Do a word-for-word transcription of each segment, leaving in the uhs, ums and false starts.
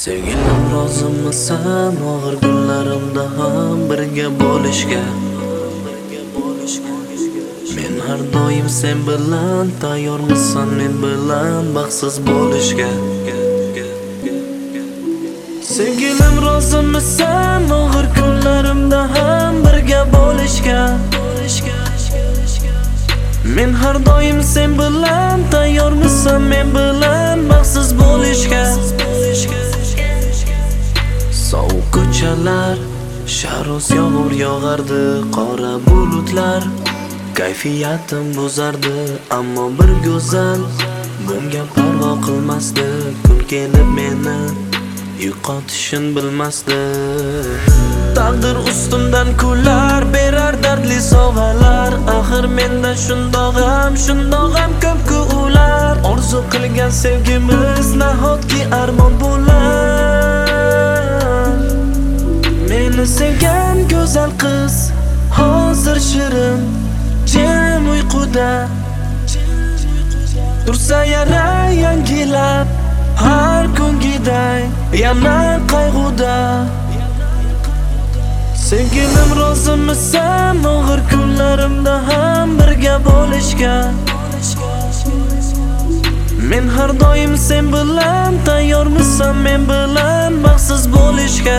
Sevgilim, rozimisan og'ir kunlarimda ham birga bo'lishga? Men har doim sen bilan, tayyormisan men bilan baxtsiz bo'lishga? Sevgilim, rozimisan og'ir kunlarimda ham birga bo'lishga? Men har doim sen bilan, tayyormisan men bilan baxtsiz bo'lishga? Sovuq ko'chalar, sharoz yomg'ir yog'ardi, qora bulutlar kayfiyatim buzardi, ammo bir go'zal bunga parvo qilmasdi. Kun kelib meni yo'qotishini bilmasdi. Taqdir ustimdan kular, berar dardli sovg'alar. Axir menda shundoq ham, shundoq ham ko'p-ku ular. Orzu qilgan sevgimiz nahotki armon bo'lar. Meni sevgan go'zal qiz hozir shirin jim uyquda, tursa yana yangilab har kungiday yana qayg'uda. Sevgilim, rozimisan og'ir kunlarimda ham birga bo'lishga? Men har doim sen bilan, tayyormisan men bilan baxtsiz bo'lishga?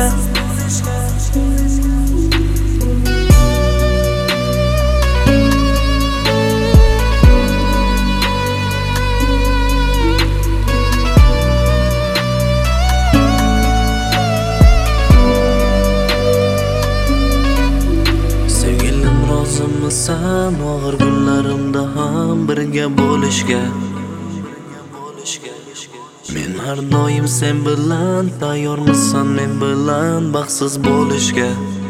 Rozimisan og'ir kunlarimda ham birga bo'lishga? Men har doim sen bilan, tayyormisan men bilan baxtsiz bo'lishga?